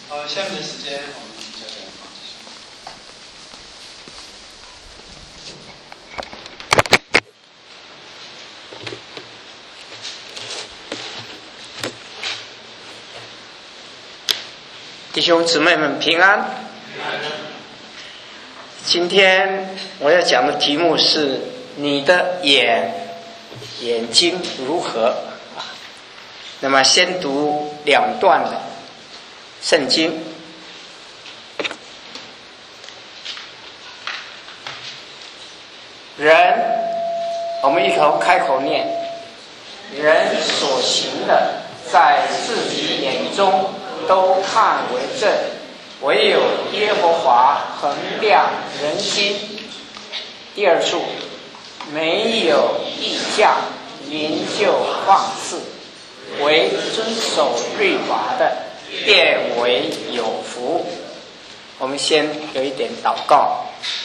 下面的时间我们交给黄医生。 弟兄姊妹们平安。今天我要讲的题目是你的眼睛如何啊？那么先读两段的圣经。人，我们一同开口念：人所行的，在自己眼中都看为正，唯有耶和华衡量人心。第二处，没有异象，民就放肆；唯遵守律法的，便为有福。我们先有一点祷告。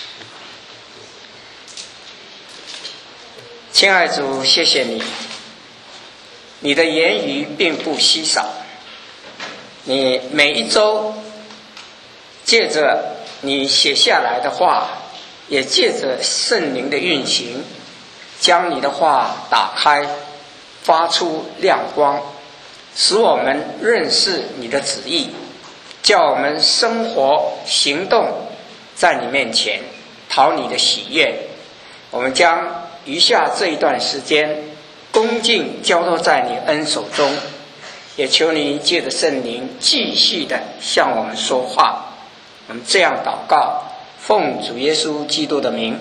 亲爱的主，谢谢你，你的言语并不稀少，你每一周借着你写下来的话，也借着圣灵的运行，将你的话打开，发出亮光，使我们认识你的旨意，叫我们生活行动在你面前，讨你的喜悦。我们将余下这一段时间恭敬交托在你恩手中，也求你借着圣灵继续的向我们说话。我们这样祷告，奉主耶稣基督的名。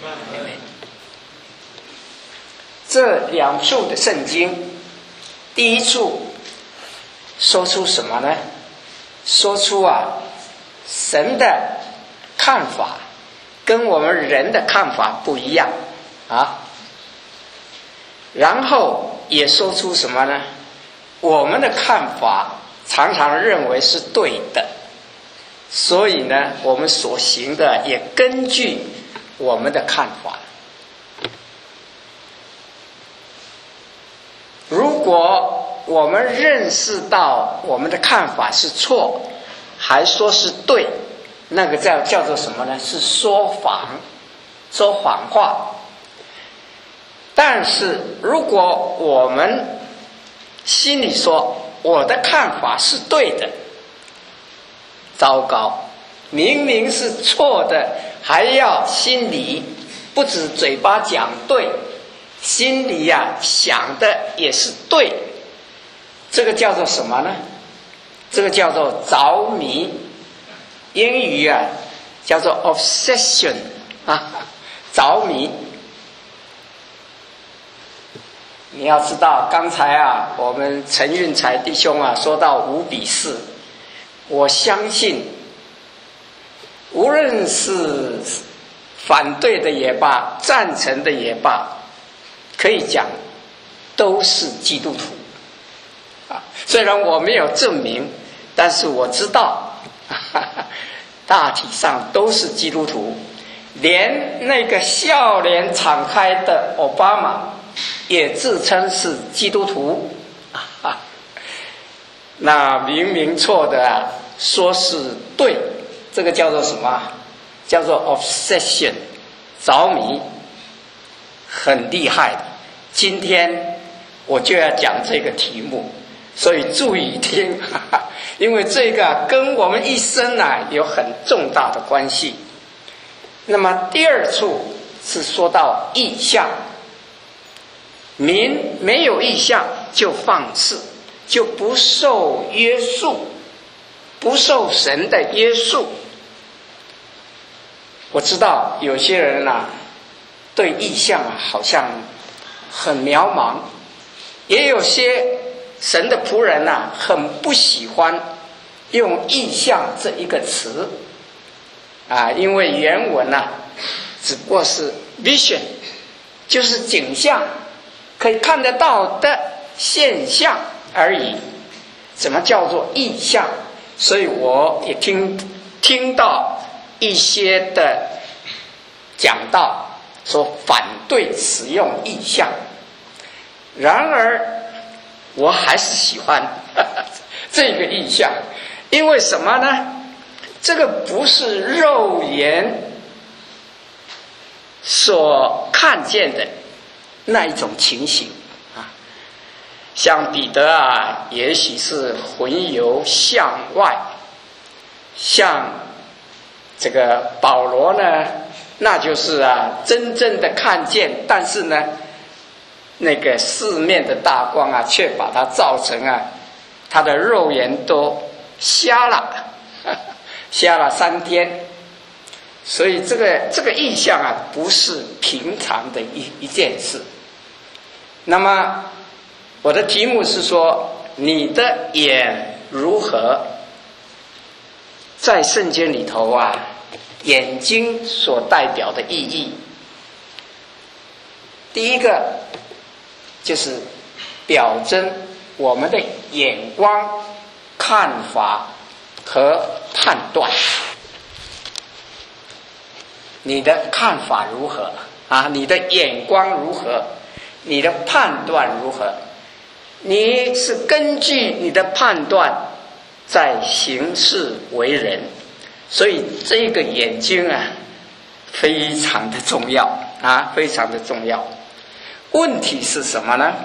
这两处的圣经，第一处说出什么呢？说出神的看法跟我们人的看法不一样啊。然后也说出什么呢？我们的看法常常认为是对的，所以呢，我们所行的也根据我们的看法。如果我们认识到我们的看法是错，还说是对，那个叫做什么呢？是说谎话。但是如果我们心里说我的看法是对的，糟糕，明明是错的，还要心里不止嘴巴讲对，心里想的也是对，这个叫做什么呢？这个叫做着迷，英语叫做 obsession 着迷。你要知道，刚才我们陈运才弟兄说到5:4，我相信无论是反对的也罢，赞成的也罢，可以讲都是基督徒虽然我没有证明，但是我知道大体上都是基督徒。连那个笑脸敞开的奥巴马也自称是基督徒那明明错的说是对，这个叫做什么？叫做 obsession， 着迷，很厉害的。今天我就要讲这个题目，所以注意听因为这个跟我们一生有很重大的关系。那么第二处是说到异象，民没有异象就放肆，就不受约束，不受神的约束。我知道有些人对异象好像很渺茫，也有些神的仆人很不喜欢用异象这一个词因为原文只不过是 vision， 就是景象，可以看得到的现象而已。什么叫做异象？所以我也听到一些的讲道说反对使用异象，然而我还是喜欢这个异象， 因为什么呢？这个不是肉眼所看见的那一种情形啊。像彼得啊，也许是魂游向外；像这个保罗呢，那就是真正的看见，但是呢，那个四面的大光啊，却把它造成他的肉眼都瞎了，瞎了3天。所以这个意象不是平常的一件事。那么我的题目是说，你的眼如何？在圣经里头眼睛所代表的意义，第一个就是表征我们的眼光、看法和判断。你的看法如何你的眼光如何？你的判断如何？你是根据你的判断在行事为人，所以这个眼睛非常的重要非常的重要。问题是什么呢？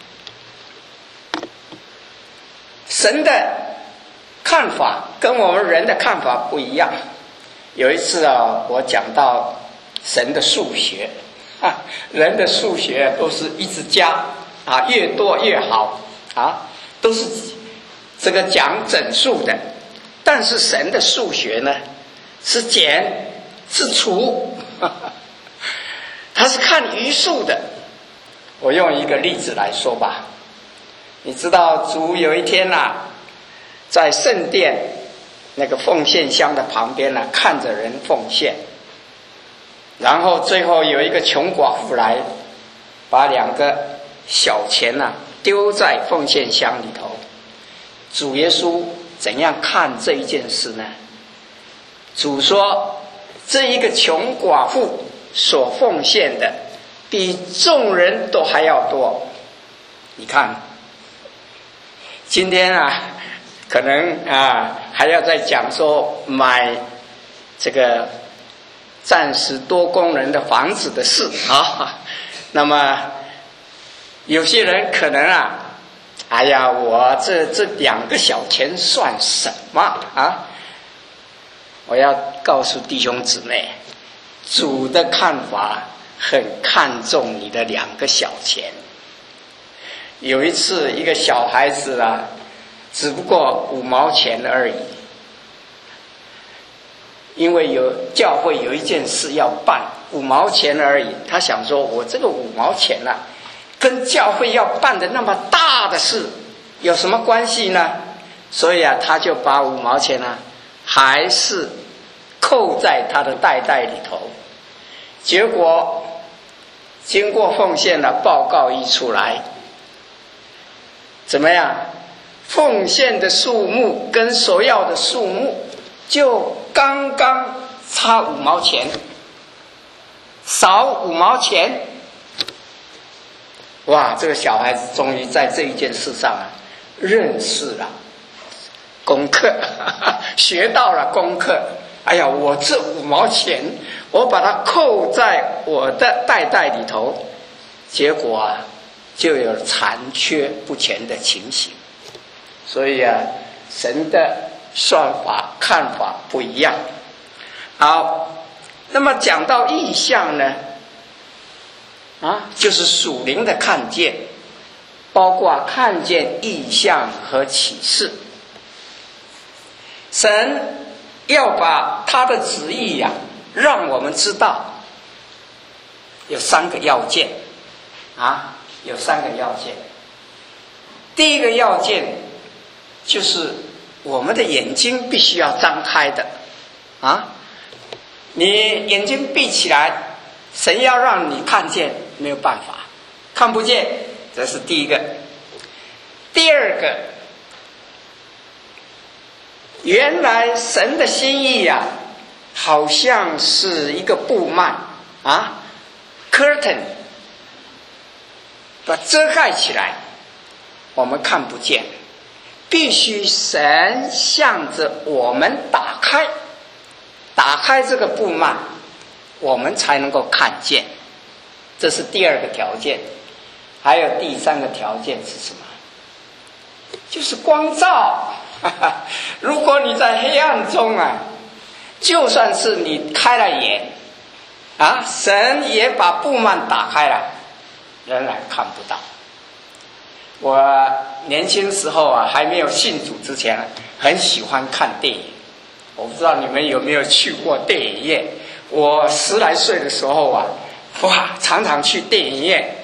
神的看法跟我们人的看法不一样。有一次我讲到神的数学人的数学都是一直加越多越好都是这个讲整数的，但是神的数学呢是减是除他是看余数的。我用一个例子来说吧。你知道主有一天在圣殿那个奉献箱的旁边看着人奉献，然后最后有一个穷寡妇来把2个小钱丢在奉献箱里头。主耶稣怎样看这一件事呢？主说，这一个穷寡妇所奉献的比众人都还要多。你看今天可能还要再讲说买这个暂时多功能的房子的事那么有些人可能哎呀，我这2个小钱算什么我要告诉弟兄姊妹，主的看法很看重你的2个小钱。有一次一个小孩子只不过5毛钱而已，因为教会有一件事要办，5毛钱而已。他想说，我这个5毛钱跟教会要办的那么大的事有什么关系呢？所以他就把5毛钱还是扣在他的袋袋里头。结果经过奉献报告一出来，怎么样？奉献的数目跟所要的数目就刚刚差5毛钱，少5毛钱。哇，这个小孩子终于在这一件事上认识了功课学到了功课。哎呀，我这5毛钱我把它扣在我的袋袋里头，结果就有残缺不全的情形。所以神的算法看法不一样。好，那么讲到意象呢就是属灵的看见，包括看见意象和启示。神要把他的旨意让我们知道，有3个要件有3个要件。第一个要件就是我们的眼睛必须要张开的你眼睛闭起来，神要让你看见没有办法，看不见，这是第一个。第二个，原来神的心意好像是一个布幔curtain， 把遮盖起来，我们看不见， 必须神向着我们打开这个布幔，我们才能够看见。这是第二个条件。还有第三个条件是什么？就是光照。如果你在黑暗中啊，就算是你开了眼啊，神也把布幔打开了，仍然看不到。我年轻时候啊，还没有信主之前，很喜欢看电影。我不知道你们有没有去过电影院？我10来岁的时候啊，哇，常常去电影院。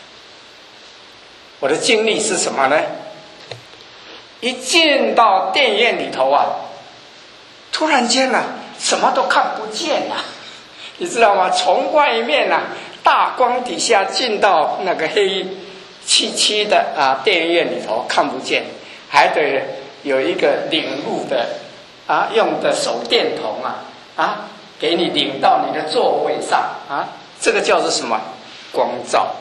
我的经历是什么呢？一进到电影院里头啊，突然间啊，什么都看不见了，你知道吗？从外面啊大光底下进到那个黑漆漆的啊电影院里头看不见，还得有一个领路的啊，用的手电筒啊给你领到你的座位上啊，这个叫做什么？光照。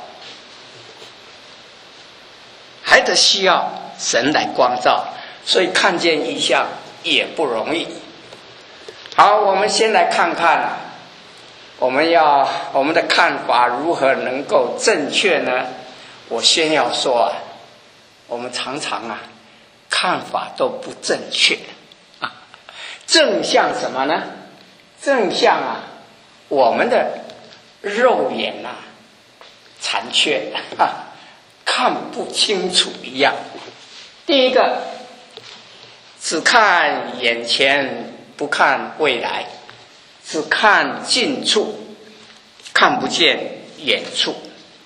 还得需要神来光照，所以看见异象也不容易。好，我们先来看看啊，我们的看法如何能够正确呢？我先要说啊，我们常常啊看法都不正确啊。正向什么呢？正向啊，我们的肉眼啊残缺啊，看不清楚一样。第一个，只看眼前，不看未来，只看近处，看不见远处。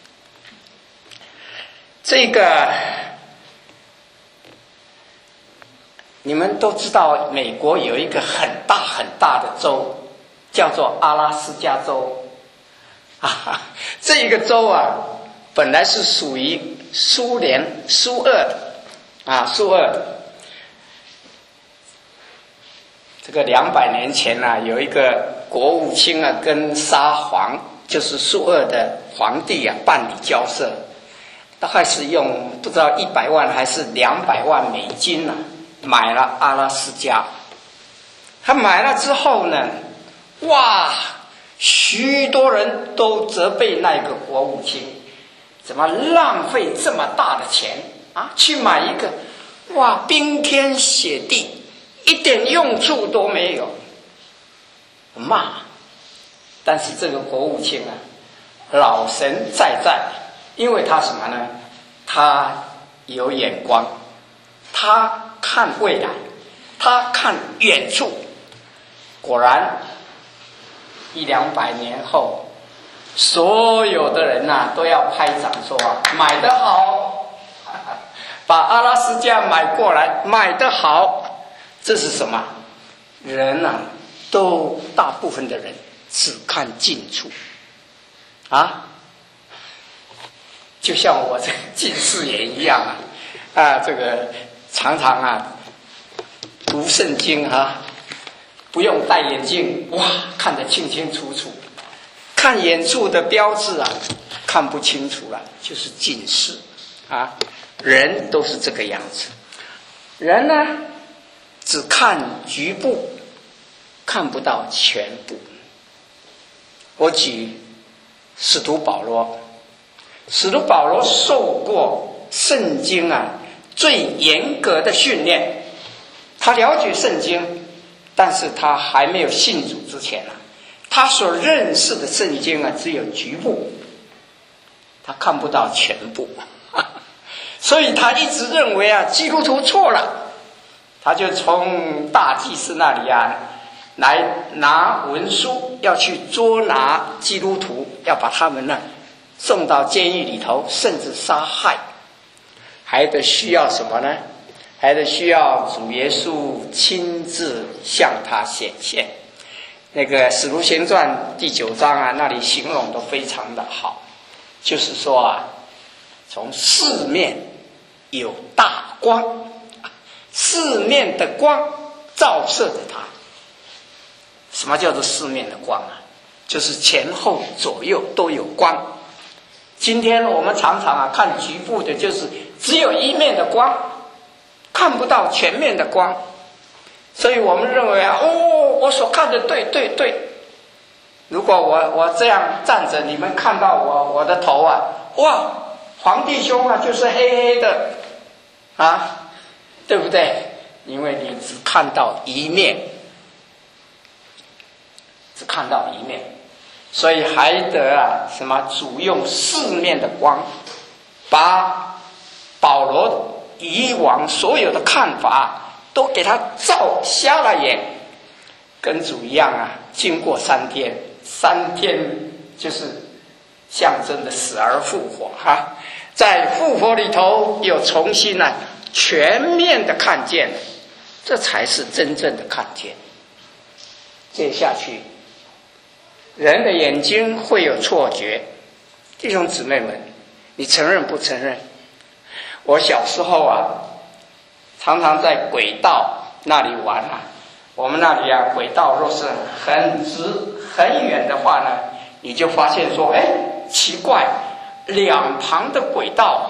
这个你们都知道，美国有一个很大很大的州，叫做阿拉斯加州啊。这一个州啊，本来是属于苏俄的啊，苏俄的。这个200年前啊，有一个国务卿啊，跟沙皇，就是苏俄的皇帝啊，办理交涉，大概是用不知道100万还是200万美金啊，买了阿拉斯加。他买了之后呢，哇，许多人都责备那个国务卿，怎么浪费这么大的钱啊，去买一个哇冰天雪地，一点用处都没有，骂。但是这个国务卿啊，老神在在，因为他什么呢？他有眼光，他看未来，他看远处。果然100-200年后，所有的人啊都要拍掌说啊，买得好，把阿拉斯加买过来，买得好。这是什么？人啊，大部分的人只看近处啊，就像我这个近视眼一样啊，这个常常啊读圣经啊，不用戴眼镜，哇，看得清清楚楚。看远处的标志啊，看不清楚了，就是近视啊。人都是这个样子。人呢，只看局部，看不到全部。我举使徒保罗，使徒保罗受过圣经啊最严格的训练，他了解圣经，但是他还没有信主之前啊，他所认识的圣经啊只有局部，他看不到全部，所以他一直认为啊基督徒错了，他就从大祭司那里啊来拿文书，要去捉拿基督徒，要把他们呢送到监狱里头，甚至杀害。还得需要什么呢？还得需要主耶稣亲自向他显现。那个使徒行传第9章啊，那里形容都非常的好，就是说啊，从四面有大光，四面的光照射着他。什么叫做四面的光啊？就是前后左右都有光。今天我们常常啊看局部的，就是只有一面的光， 看不到全面的光，所以我们认为啊，我所看的对。如果我这样站着，你们看到我的头啊，哇，黄弟兄啊，就是黑黑的啊，对不对？因为你只看到一面，所以还得啊什么主用四面的光，把保罗以往所有的看法都给他照瞎了眼，跟主一样啊，经过3天就是象征的死而复活哈，在复活里头又重新呢全面的看见，这才是真正的看见。接下去，人的眼睛会有错觉，弟兄姊妹们，你承认不承认？我小时候啊，常常在轨道那里玩啊。我们那里啊，轨道若是很直很远的话呢，你就发现说，奇怪，两旁的轨道，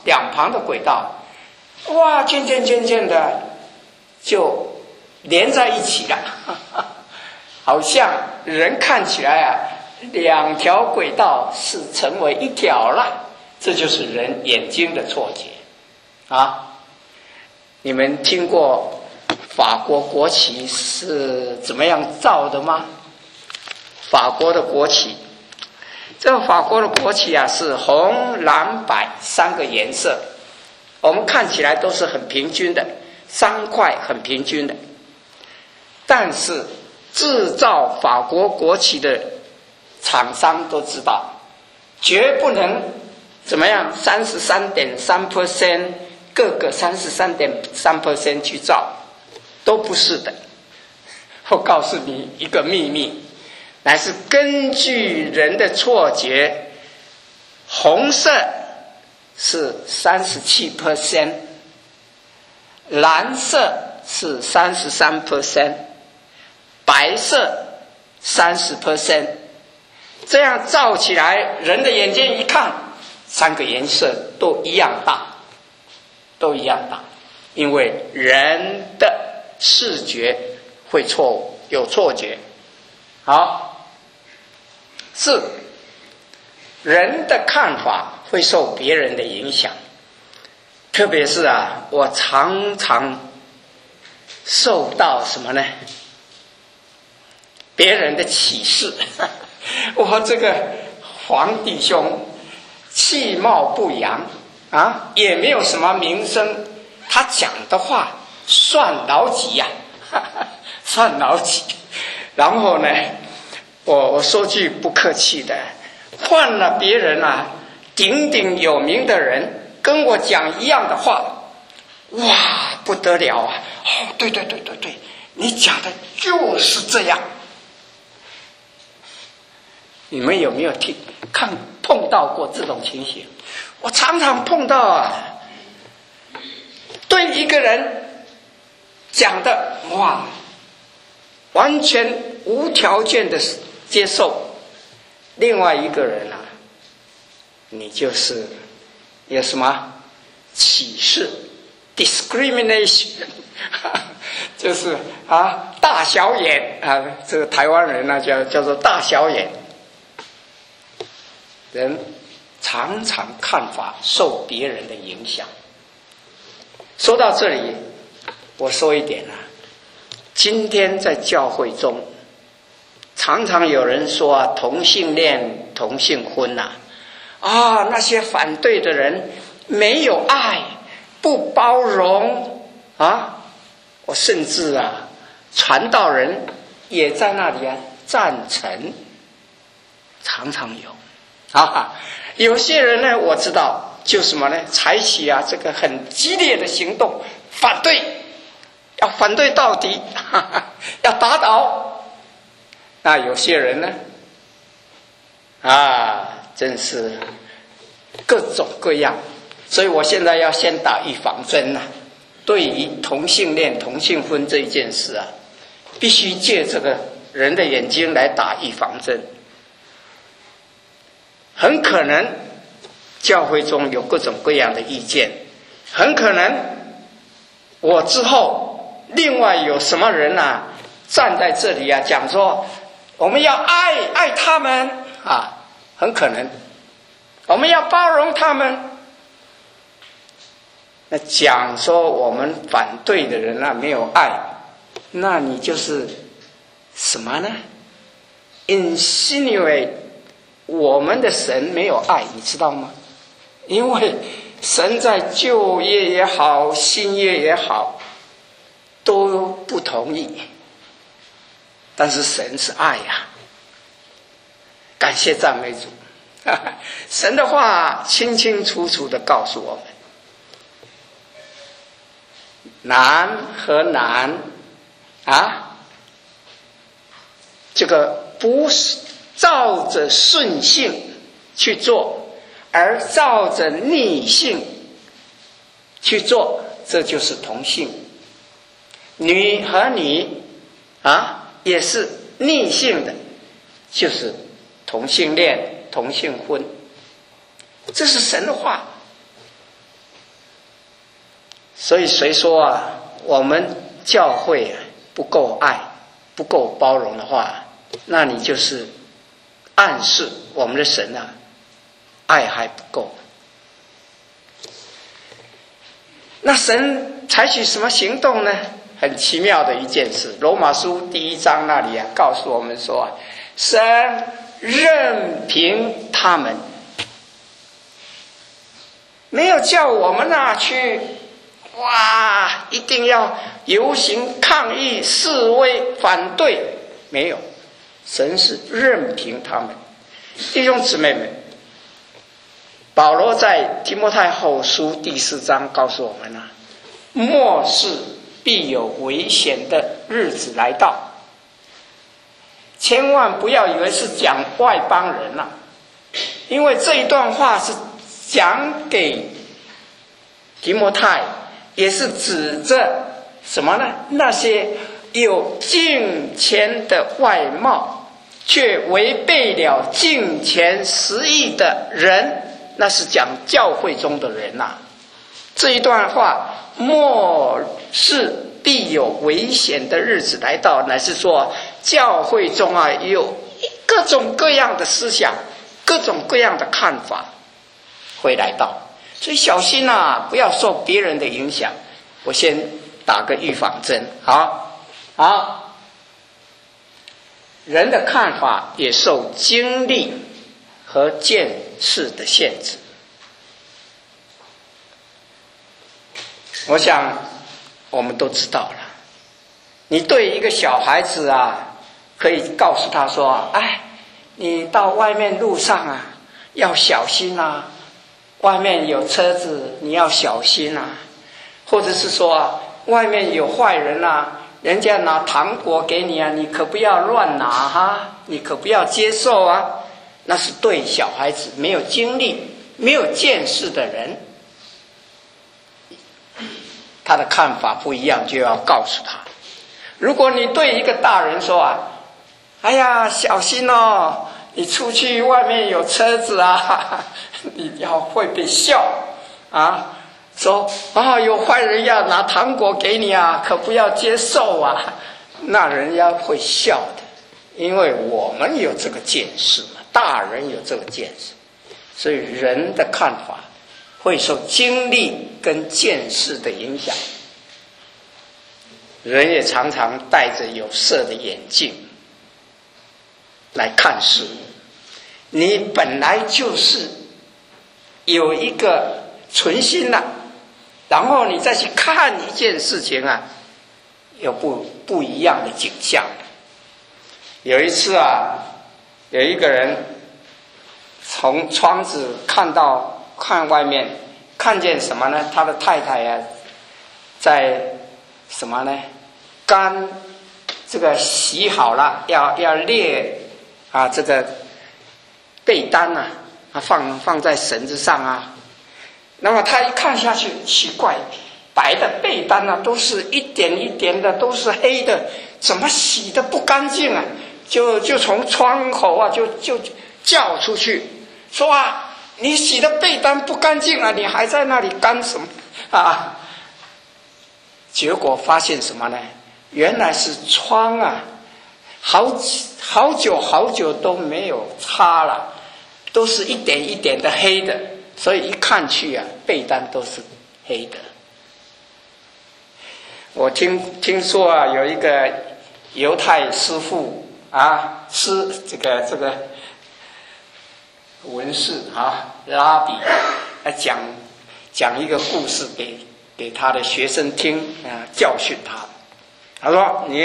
哇，渐渐的就连在一起了，好像人看起来啊，2条轨道是成为1条了，这就是人眼睛的错觉啊。你们听过法国国旗是怎么样造的吗？法国的国旗，这个法国的国旗啊，是红蓝白3个颜色，我们看起来都是很平均的，3块很平均的，但是制造法国国旗的厂商都知道，绝不能怎么样 33.3%各个 33.3% 去造，都不是的。我告诉你一个秘密，乃是根据人的错觉，红色是 37%， 蓝色是 33%， 白色 30%， 这样造起来，人的眼睛一看，3个颜色都一样大，因为人的视觉会错误，有错觉。好，4，人的看法会受别人的影响，特别是啊，我常常受到什么呢？别人的启示。我这个黄弟兄其貌不扬啊，也没有什么名声，他讲的话算老几呀，算老几。然后呢，我说句不客气的，换了别人啊，鼎鼎有名的人跟我讲一样的话，哇，不得了啊！对，你讲的就是这样。你们有没有碰到过这种情形？我常常碰到啊，对一个人讲的哇，完全无条件的接受，另外一个人啊，你就是有什么歧视 discrimination 就是啊大小眼啊，这个台湾人呢叫做大小眼。人常常看法受别人的影响。说到这里，我说一点啊，今天在教会中，常常有人说啊，同性恋、同性婚啊，那些反对的人没有爱，不包容啊。我甚至啊，传道人也在那里啊赞成，常常有。有些人呢，我知道就什么呢？采取啊这个很激烈的行动，反对，要反对到底，要打倒。那有些人呢，真是各种各样。所以我现在要先打预防针啊。对于同性恋、同性婚这一件事啊，必须借这个人的眼睛来打预防针。很可能教会中有各种各样的意见，很可能我之后另外有什么人啊站在这里啊讲说我们要爱他们啊，很可能我们要包容他们。那讲说我们反对的人啊没有爱，那你就是什么呢？ insinuate 我们的神没有爱，你知道吗？因为神在旧约也好，新约也好，都不同意。但是神是爱呀，感谢赞美主。神的话清清楚楚地告诉我们，难和难啊，这个不是照着顺性去做，而照着逆性去做，这就是同性。女和女啊，也是逆性的，就是同性恋、同性婚，这是神的话。所以谁说啊，我们教会不够爱、不够包容的话，那你就是暗示我们的神啊，爱还不够。那神采取什么行动呢？很奇妙的一件事，罗马书第1章那里啊，告诉我们说，神任凭他们，没有叫我们啊去哇一定要游行抗议示威反对，没有，神是任凭他们。弟兄姊妹们，保罗在提摩太后书第4章告诉我们啊，末世必有危险的日子来到，千万不要以为是讲外邦人啊，因为这一段话是讲给提摩太，也是指着什么呢？那些有敬虔的外貌却违背了敬虔实意的人，那是讲教会中的人啊。这一段话，末世必有危险的日子来到，乃是说教会中啊有各种各样的思想，各种各样的看法会来到，所以小心啊，不要受别人的影响。我先打个预防针。好，人的看法也受经历和见识的限制。我想我们都知道了，你对一个小孩子啊，可以告诉他说，哎，你到外面路上啊要小心啊，外面有车子你要小心啊，或者是说外面有坏人啊，人家拿糖果给你啊，你可不要乱拿哈，你可不要接受啊。那是对小孩子没有经历、没有见识的人，他的看法不一样，就要告诉他。如果你对一个大人说啊，哎呀小心哦，你出去外面有车子啊，你要会被笑啊，说啊有坏人要拿糖果给你啊，可不要接受啊，那人家会笑的，因为我们有这个见识嘛，大人有这个见识，所以人的看法会受经历跟见识的影响。人也常常戴着有色的眼镜来看事物，你本来就是有一个存心啊，然后你再去看一件事情啊，有不一样的景象。有一次啊，有一个人从窗子看外面，看见什么呢？他的太太啊，在什么呢？干这个洗好了，要列啊这个被单啊，放在绳子上啊。那么他一看下去，奇怪，白的被单啊，都是一点一点的，都是黑的，怎么洗的不干净啊？就从窗口啊就叫出去，说啊，你洗的被单不干净啊，你还在那里干什么啊？ 结果发现什么呢？原来是窗啊，好久都没有擦了，都是一点一点的黑的，所以一看去啊，被单都是黑的。我听说啊，有一个犹太师傅啊，这个文士啊，拉比讲一个故事给他的学生听啊，教训他。他说：“你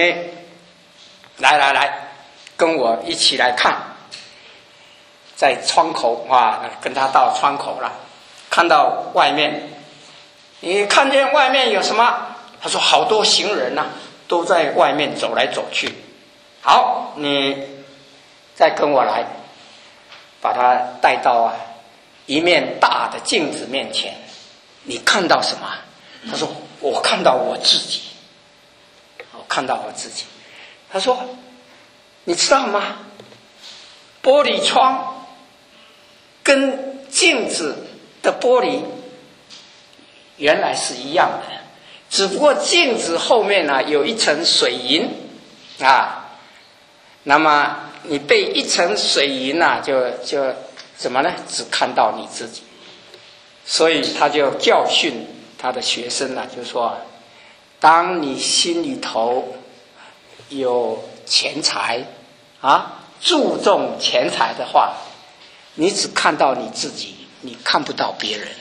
来，跟我一起来看，在窗口啊，跟他到窗口了，看到外面，你看见外面有什么？”他说：“好多行人啊，都在外面走来走去。好，你再跟我来，把他带到一面大的镜子面前，你看到什么？”他说：“我看到我自己。”看到我自己，他说：“你知道吗？玻璃窗跟镜子的玻璃原来是一样的，只不过镜子后面呢有一层水银啊，那么你被一层水银啊，就怎么呢？只看到你自己。所以他就教训他的学生呢，就说。”当你心里头有钱财啊，注重钱财的话，你只看到你自己，你看不到别人。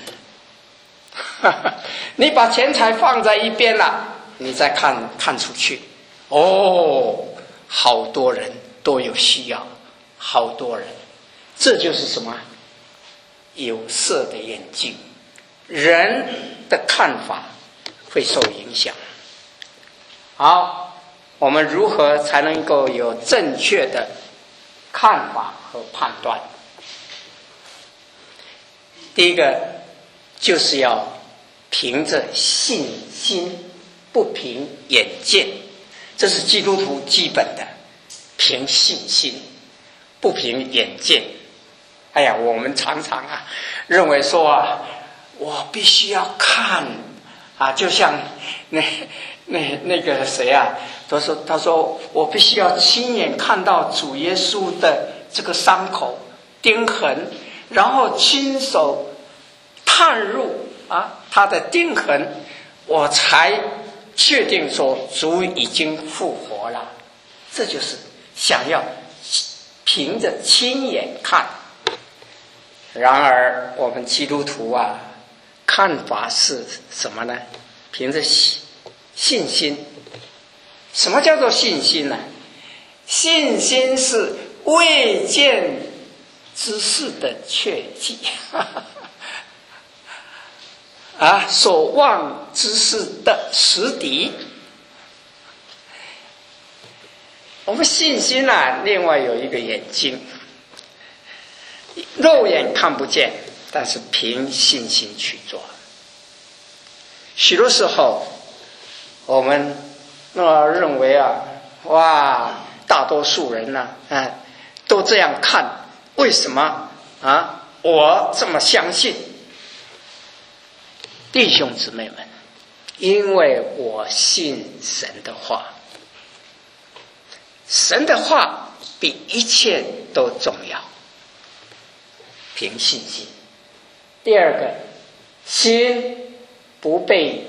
你把钱财放在一边了，你再看出去，哦，好多人都有需要，好多人，这就是什么？有色的眼镜，人的看法会受影响。好，我们如何才能够有正确的看法和判断？第一个就是要凭着信心，不凭眼见，这是基督徒基本的，凭信心，不凭眼见。哎呀，我们常常认为说我必须要看就像那个谁他说我必须要亲眼看到主耶稣的这个伤口钉痕，然后亲手探入他的钉痕，我才确定说主已经复活了。这就是想要凭着亲眼看。然而我们基督徒看法是什么呢？凭着信心。什么叫做信心呢？信心是未见之事的确据所望之事的实底。我们信心另外有一个眼睛，肉眼看不见，但是凭信心去做。许多时候我们认为大多数人都这样看，为什么我这么相信？弟兄姊妹们，因为我信神的话，神的话比一切都重要，凭信心。第二个，心不被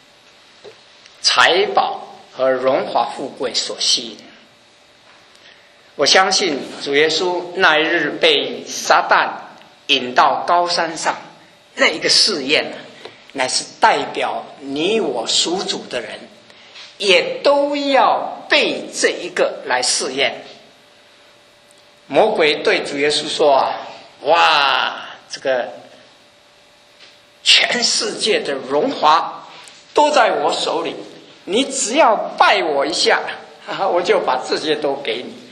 财宝和荣华富贵所吸引。我相信主耶稣那一日被撒旦引到高山上，那一个试验乃是代表你我属主的人也都要被这一个来试验。魔鬼对主耶稣说这个全世界的荣华都在我手里，你只要拜我一下我就把这些都给你。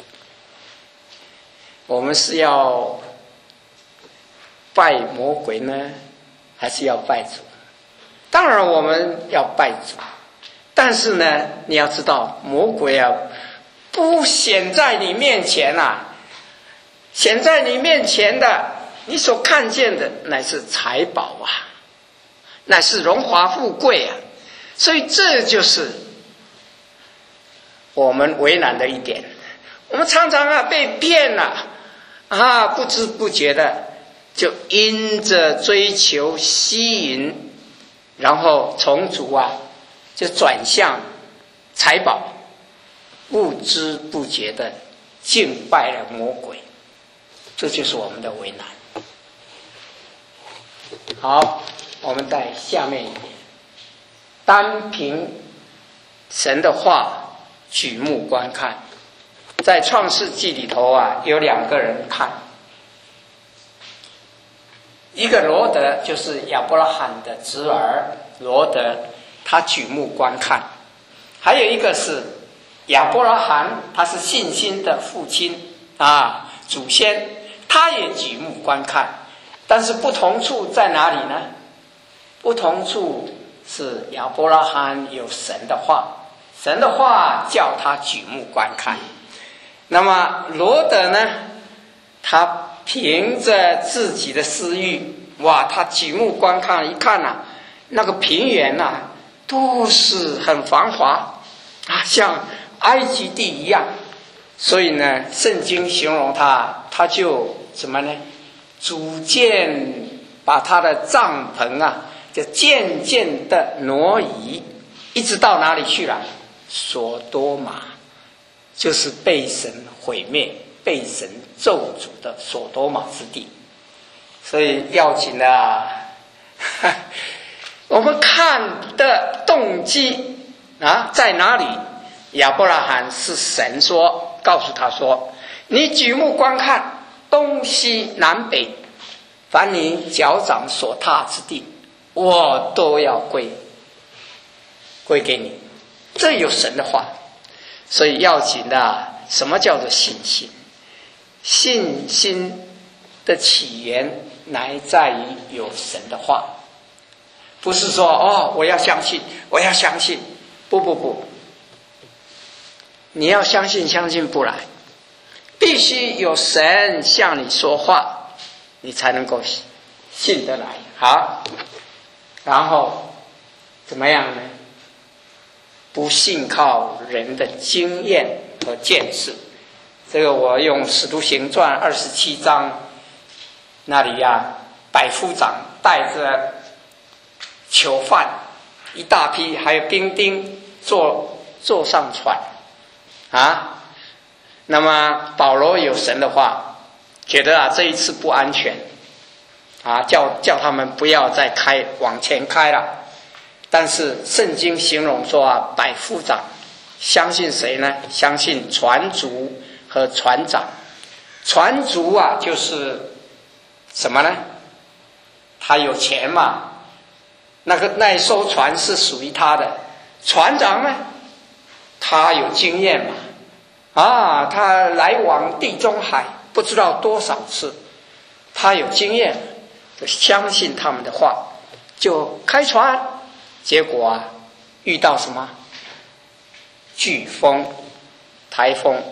我们是要拜魔鬼呢，还是要拜主？当然我们要拜主，但是呢，你要知道魔鬼不显在你面前显在你面前的，你所看见的乃是财宝乃是荣华富贵所以这就是我们为难的一点。我们常常被骗了不知不觉的就因着追求吸引，然后从主就转向财宝，不知不觉的敬拜了魔鬼，这就是我们的为难。好，我们在下面一点，单凭神的话举目观看。在创世纪里头有2个人看，一个罗德，就是亚伯拉罕的侄儿罗德，他举目观看；还有一个是亚伯拉罕，他是信心的父亲祖先，他也举目观看。但是不同处在哪里呢？不同处是亚伯拉罕有神的话，神的话叫他举目观看。那么罗德呢，他凭着自己的私欲，他举目观看，一看那个平原都是很繁华像埃及地一样。所以呢，圣经形容他就怎么呢？逐渐把他的帐篷就渐渐的挪移，一直到哪里去了？所多玛，就是被神毁灭、被神咒诅的所多玛之地。所以要紧的我们看的动机在哪里？亚伯拉罕是神告诉他说，你举目观看东西南北，凡你脚掌所踏之地，我都要归给你。这有神的话。所以要紧的什么叫做信心？信心的起源乃在于有神的话，不是说我要相信，不，你要相信不来，必须有神向你说话，你才能够信得来。好，然后怎么样呢？不信靠人的经验和见识。这个我用《使徒行传》27章那里百夫长带着囚犯一大批，还有兵丁坐上船那么保罗有神的话，觉得这一次不安全叫他们不要再往前开了。但是圣经形容说百夫长相信谁呢？相信船主和船长。船主就是什么呢？他有钱嘛，那一艘船是属于他的。船长呢，他有经验嘛，他来往地中海不知道多少次，他有经验，就相信他们的话，就开船。结果遇到什么？飓风、台风。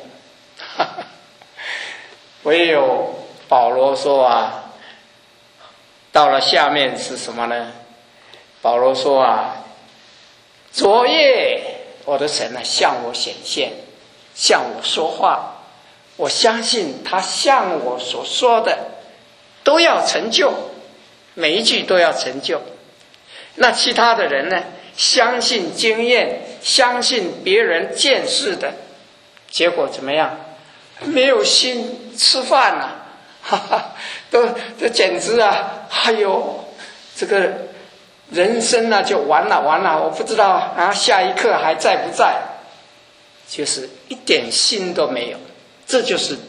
唯有保罗说到了下面是什么呢？保罗说昨夜我的神向我显现，向我说话，我相信他向我所说的都要成就，每一句都要成就。那其他的人呢？相信经验，相信别人见识的，结果怎么样？没有心吃饭这简直这个人生就完了，我不知道下一刻还在不在，就是一点心都没有。这就是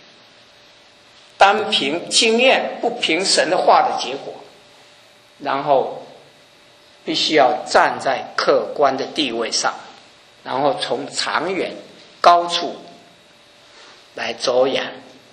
单凭经验不凭神的话的结果。然后必须要站在客观的地位上，然后从长远高处来着眼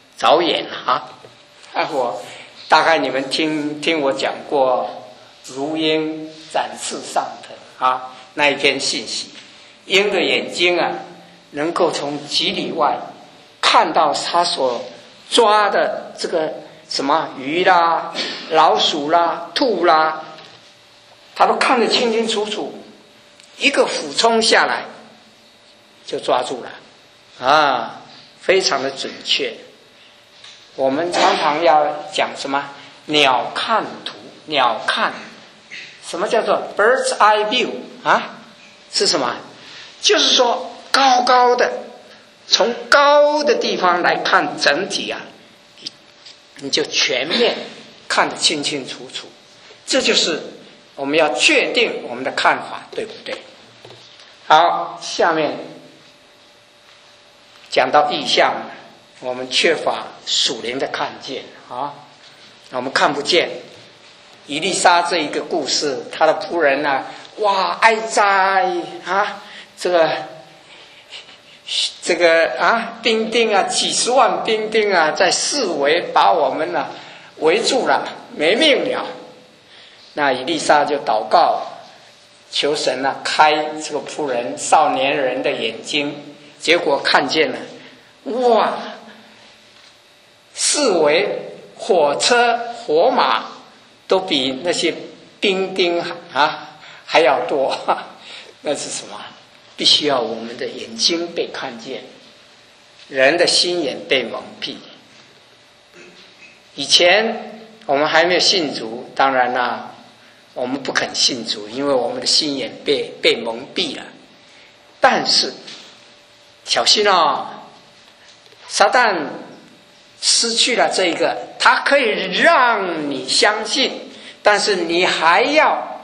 我大概你们听我讲过如鹰展翅上腾那一篇信息。鹰的眼睛能够从几里外看到他所抓的这个什么鱼啦、老鼠啦、兔啦，他都看得清清楚楚一个俯冲下来就抓住了啊，非常的准确。我们常常要讲什么鸟瞰图，鸟瞰，什么叫做 bird's eye view 啊？是什么？就是说高高的，从高的地方来看整体啊，你就全面看得清清楚楚。这就是我们要确定我们的看法对不对。好，下面讲到意象，我们缺乏属灵的看见啊，我们看不见。以利沙这一个故事，他的仆人啊，哇，哀哉啊，这个啊，兵丁啊，几十万兵丁啊，在四围把我们啊围住了，没命了。那以利沙就祷告，求神啊开这个仆人少年人的眼睛，结果看见了，哇，四围火车火马都比那些兵丁啊还要多，那是什么？必须要我们的眼睛被看见，人的心眼被蒙蔽。以前我们还没有信主，当然啦，我们不肯信主，因为我们的心眼被蒙蔽了。但是小心哦，撒旦失去了这个，他可以让你相信，但是你还要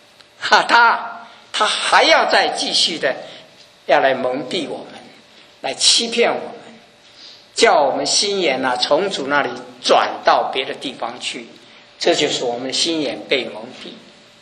他还要再继续的要来蒙蔽我们，来欺骗我们，叫我们心眼啊从主那里转到别的地方去，这就是我们的心眼被蒙蔽。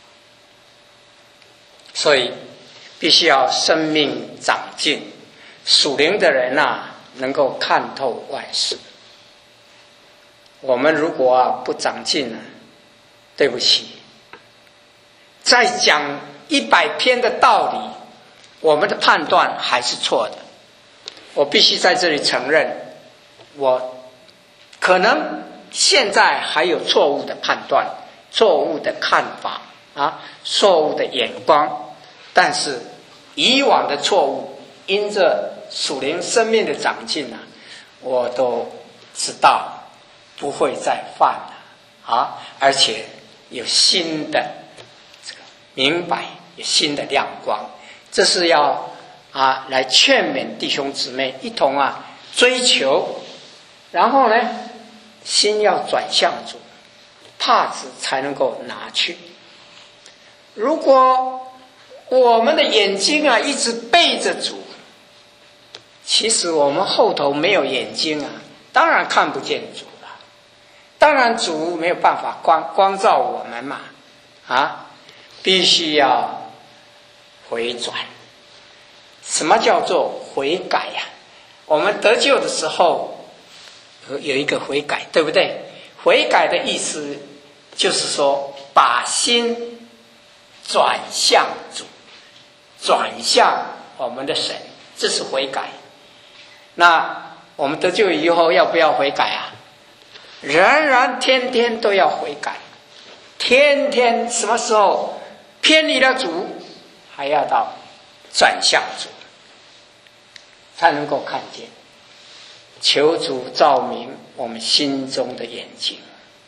所以必须要生命长进，属灵的人啊能够看透万事。我们如果不长进了，对不起，再讲100篇的道理，我们的判断还是错的。我必须在这里承认，我可能现在还有错误的判断、错误的看法啊，错误的眼光，但是以往的错误，因着属灵生命的长进啊，我都知道不会再犯了啊，而且有新的这个明白，有新的亮光。这是要来劝勉弟兄姊妹一同追求，然后呢心要转向主，帕子才能够拿去。如果我们的眼睛一直背着主，其实我们后头没有眼睛当然看不见主了，当然主没有办法光照我们嘛必须要回转。什么叫做悔改呀？我们得救的时候有一个悔改，对不对？悔改的意思就是说把心转向主，转向我们的神，这是悔改。那我们得救以后要不要悔改啊？仍然天天都要悔改，天天什么时候偏离了主，还要到转向主，才能够看见。求主照明我们心中的眼睛，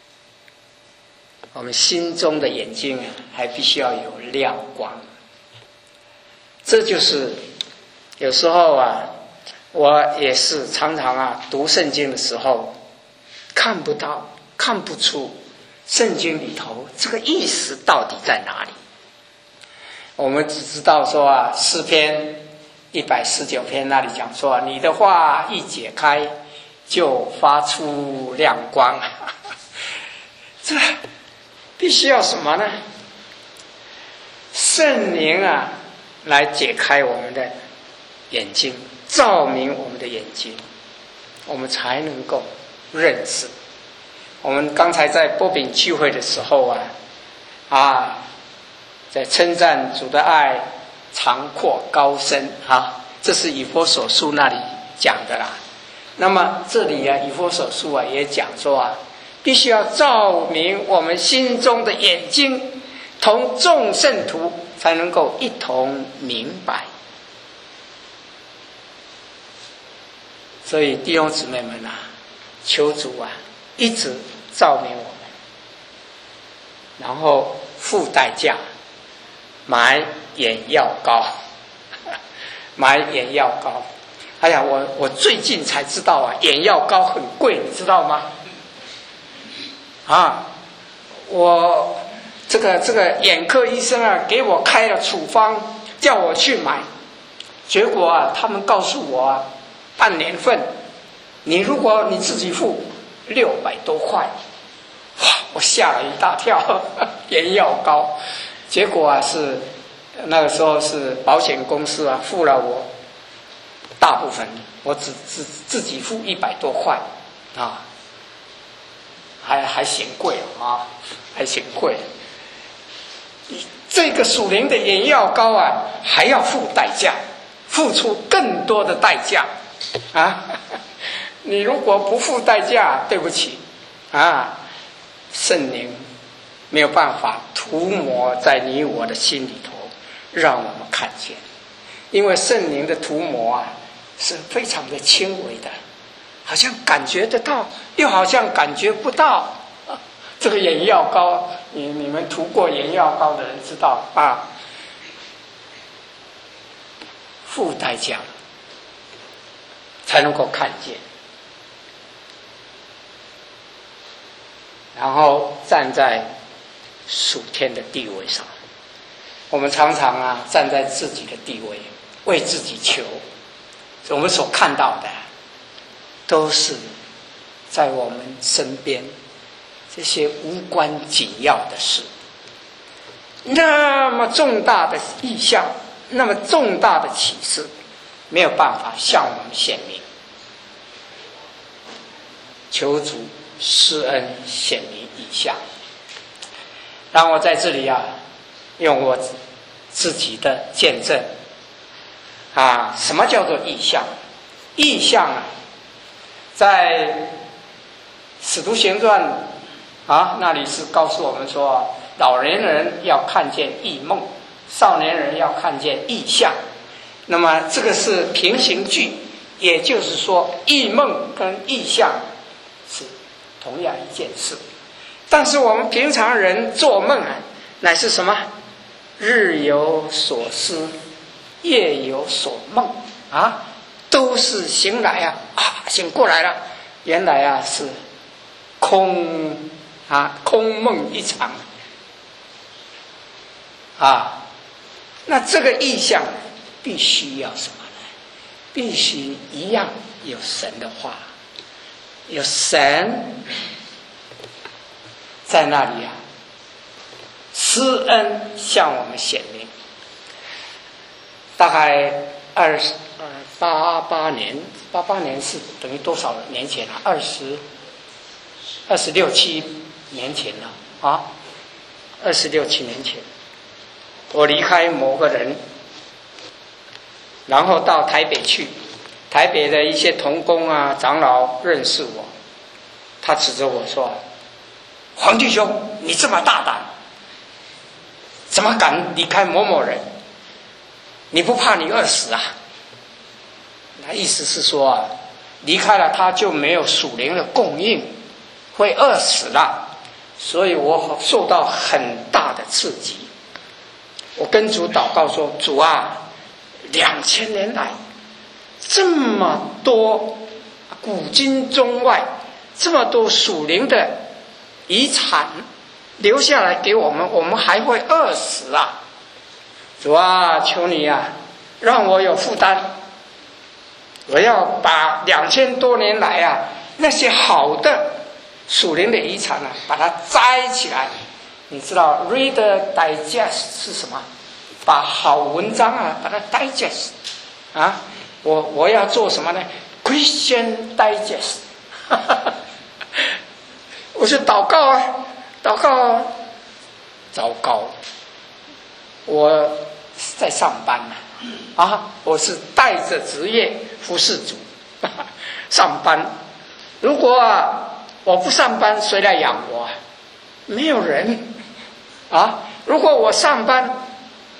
我们心中的眼睛还必须要有亮光。这就是有时候我也是常常读圣经的时候看不到、看不出圣经里头这个意思到底在哪里。我们只知道说诗篇119篇那里讲说，你的话一解开就发出亮光。这必须要什么呢？圣灵来解开我们的眼睛，照明我们的眼睛，我们才能够认识。我们刚才在波饼聚会的时候在称赞主的爱长阔高深这是以弗所书那里讲的啦。那么这里以弗所书也讲说必须要照明我们心中的眼睛，同众圣徒才能够一同明白。所以弟兄姊妹们啊，求主啊，一直照明我们，然后付代价买眼药膏，买眼药膏。哎呀，我最近才知道啊，眼药膏很贵，你知道吗？啊，我这个眼科医生啊，给我开了处方，叫我去买。结果啊，他们告诉我啊，半年份，如果你自己付600多块，哇，我吓了一大跳，眼药膏。结果啊，是那个时候是保险公司啊付了我大部分，我只自己付100多块啊，还嫌贵啊，还嫌贵。这个属灵的眼药膏啊，还要付代价，付出更多的代价啊！你如果不付代价，对不起啊，圣灵没有办法涂抹在你我的心里头，让我们看见。因为圣灵的涂抹啊，是非常的轻微的，好像感觉得到，又好像感觉不到。这个眼药膏，你们涂过眼药膏的人知道啊，付代价才能够看见，然后站在属天的地位上。我们常常啊站在自己的地位，为自己求，我们所看到的都是在我们身边这些无关紧要的事，那么重大的意象，那么重大的启示，没有办法向我们显明。求主施恩显明意象。让我在这里啊，用我自己的见证啊，什么叫做意象？意象啊，在使徒行传啊，那里是告诉我们说，老年人要看见异梦，少年人要看见异象。那么这个是平行句，也就是说，异梦跟异象是同样一件事。但是我们平常人做梦啊，乃是什么？日有所思，夜有所梦啊，都是醒来啊，醒过来了，原来啊是空梦一场啊。那这个意象必须要什么呢？必须一样有神的话，有神在那里啊，施恩向我们显明。大概88年是等于多少年前啊？26、7年前了啊！26、7年前，我离开某个人，然后到台北去。台北的一些同工啊、长老认识我，他指着我说：“黄弟兄，你这么大胆，怎么敢离开某某人？你不怕你饿死啊？”那意思是说啊，离开了他就没有属灵的供应，会饿死了。所以我受到很大的刺激。我跟主祷告说：“主啊，2000年来这么多古今中外，这么多属灵的遗产留下来给我们，我们还会饿死啊！主啊，求你啊，让我有负担。我要把2000多年来啊那些好的属灵的遗产啊，把它摘起来。你知道 Reader Digest 是什么？把好文章啊，把它 digest 啊。我要做什么呢 ？Christian Digest 我就祷告啊，祷告，糟糕，我在上班啊，我是带着职业服侍主上班。如果我不上班，谁来养我？没有人啊。如果我上班，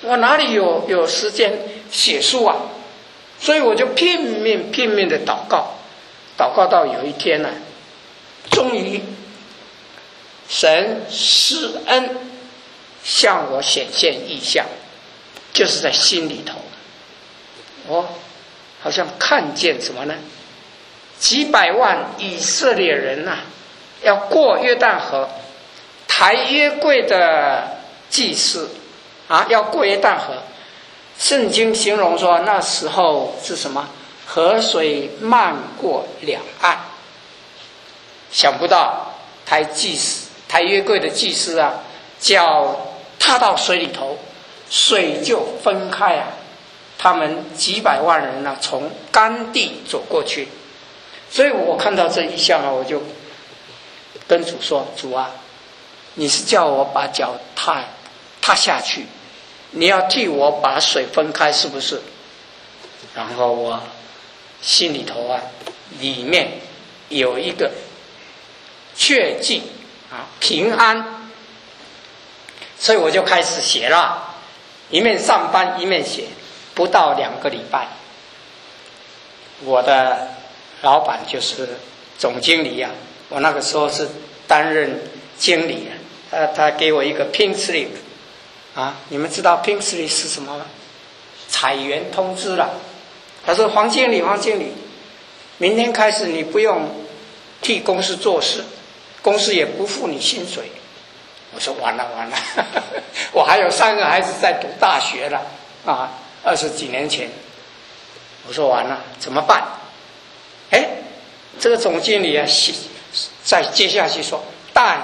我哪里有时间写书啊？所以我就拼命的祷告，祷告到有一天呢，终于神施恩向我显现异象，就是在心里头，我好像看见什么呢？几百万以色列人啊，要过约旦河，抬约柜的祭司啊，要过约旦河。圣经形容说那时候是什么？河水漫过两岸。想不到抬约柜的祭司啊，脚踏到水里头，水就分开啊，他们几百万人啊，从干地走过去。所以我看到这一项啊，我就跟主说：主啊，你是叫我把脚踏下去，你要替我把水分开，是不是？然后我心里头啊，里面有一个确据啊，平安，所以我就开始写了，一面上班一面写，不到2个礼拜，我的老板就是总经理啊，我那个时候是担任经理啊，他给我一个 pink slip 啊，你们知道 pink slip 是什么吗？裁员通知了。他说黄经理，明天开始你不用替公司做事，公司也不付你薪水。我说完了，我还有3个孩子在读大学了啊，20几年前。我说完了，怎么办？这个总经理啊，再接下去说，但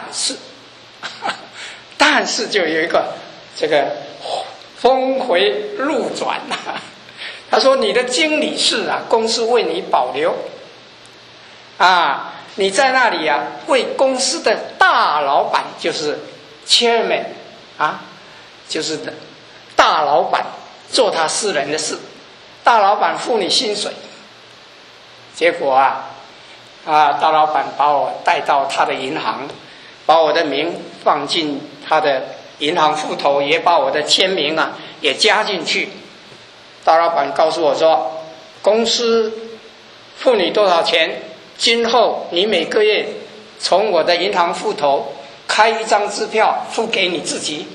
是就有一个这个峰回路转啊。他说你的经理室啊，公司为你保留啊，你在那里啊，为公司的大老板就是 chairman 啊，就是大老板做他私人的事，大老板付你薪水。结果大老板把我带到他的银行，把我的名放进他的银行户头，也把我的签名啊也加进去。大老板告诉我说，公司付你多少钱，今后你每个月从我的银行户头开一张支票付给你自己。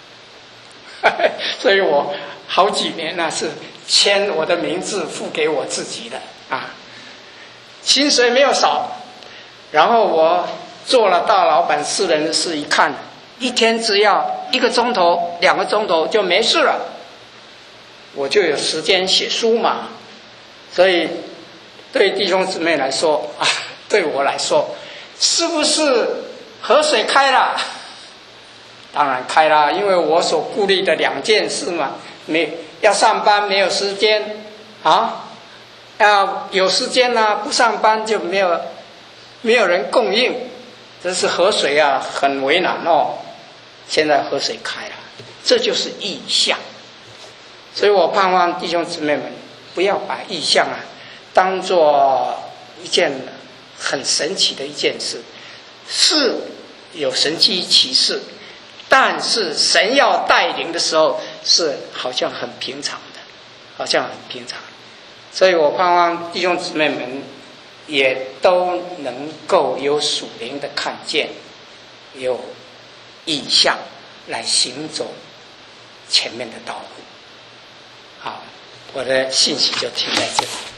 所以我好几年是签我的名字付给我自己的啊，薪水没有少。然后我做了大老板私人的事，一看一天只要1个钟头2个钟头就没事了，我就有时间写书嘛。所以对弟兄姊妹来说对我来说，是不是河水开了？当然开了，因为我所顾虑的2件事嘛，要上班没有时间啊，要有时间不上班就没有人供应，这是河水啊，很为难哦。现在河水开了，这就是异象。所以我盼望弟兄姊妹们不要把异象当作一件很神奇的一件事，是有神迹奇事，但是神要带领的时候是好像很平常的，所以我盼望弟兄姊妹们也都能够有属灵的看见，有意向来行走前面的道路。好，我的信息就停在这里。